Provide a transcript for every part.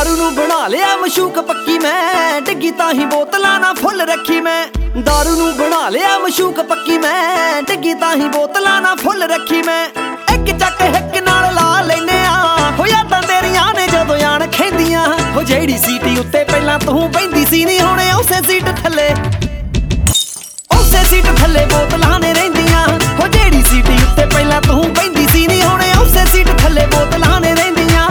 दारू नू बना लिया मशूक पक्की मैं, डिग्गी ताही बोतलां ना फुल रखी मैं। दारू नू बना लिया मशूक पक्की मैं, डिग्गी ताही बोतलां ना फुल रखी मैं। एक चक हिक नाल ला लैने आ हो यादां तेरियां ने जदों यान खेंदियां। हो जेड़ी सीटी उत्ते पहलां तूं बैंदी सी नी हुण उसे सीट थल्ले, उसे सीट थल्ले बोतलां ने रहिंदियां। हो जेड़ी सीटी उत्ते पहलां तूं बैंदी सी नी हुण उसे सीट थल्ले बोतलां ने रहिंदियां।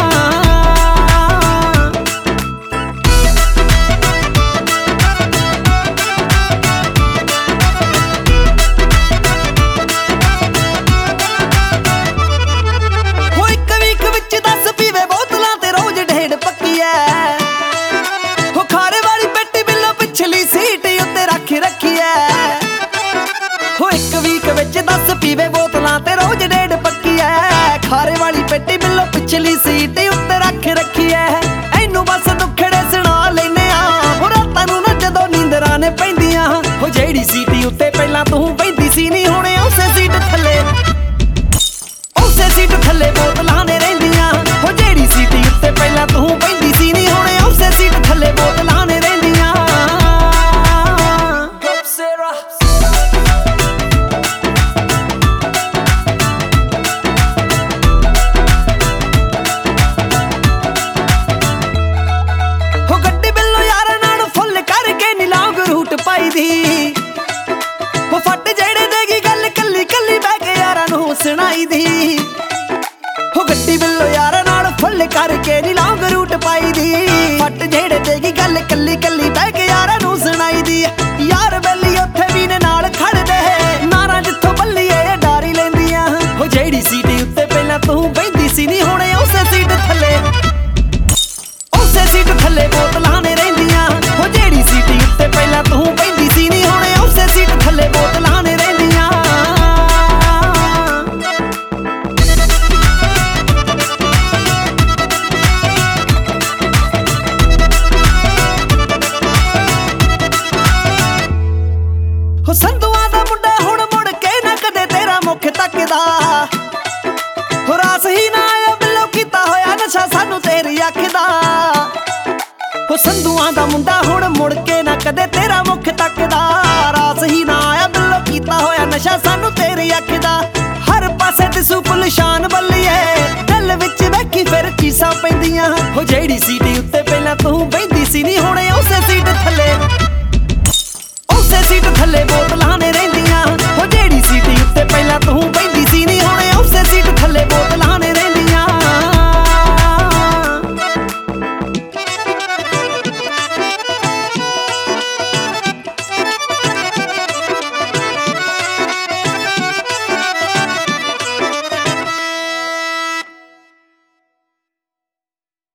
दस पीवे बोतलां ते रोज डेढ़ पक्की है, खारे वाली पेटी बिल्लो पिछली सीट उत्ते रख रखी है। इनू बस दुखड़े सुना लेने आ हो रातां नू ना जदों नींदरां ने पैंदियां। हो जेड़ी सीटी उत्ते पहलां तूं बैंदी सी नी हुण उसे सीट थल्ले, उसे सीट थल्ले बोतलां ने रहिंदियां। हो जेड़ी सीटी उत्ते पहलां तूं बैंदी सी नी हुण उसे सीट थल्ले बोतलां ने रहिंदियां। हो फट जेड़े देगी गल कली कली बह के यारां नूं सुनाई दी। हो गड्डी बिल्लो यारां नाल फुल करके नी लॉन्ग रूट पाई दी। फट जेड़े देगी गल कली कली बह के यारां नूं सुनाई दी। यार बेली उत्थे भी ने नाल खड़दे नारां जिथों बल्लीए डारी लैंदियां। हो जेड़ी सीटी उत्ते पहलां तूं बैंदी सी नी हुण उसे सीट थल्ले, उसे सीट थल्ले बोतलां ने रहिंदियां। हो जेड़ी सीटी उत्ते पहलां तूं बैंदी सी नी हुण उसे सीट थल्ले बोतलां ने रहिंदियां। हो संधुआं दा मुंडा हुण मुड़ के ना कदे तेरा मुख तकदा। हो रास ही ना आया बिल्लो कीता होया नशा सानू तेरी अख दा। हो संधुआं दा मुंडा हुण मुड़ के ना कदे तेरा मुख तकदा। रास ही ना आया बिल्लो कीता होया नशा सानू तेरी अख दा। हर पासे दिसू पुलशान बल्लीए दिल विच बैठी फिर चीसां पैंदियां। हो जेड़ी सीटी उत्ते पहलां तूं बैंदी सी नी हुण उसे सीट थल्ले, उसे सीट थल्ले बोतलां ने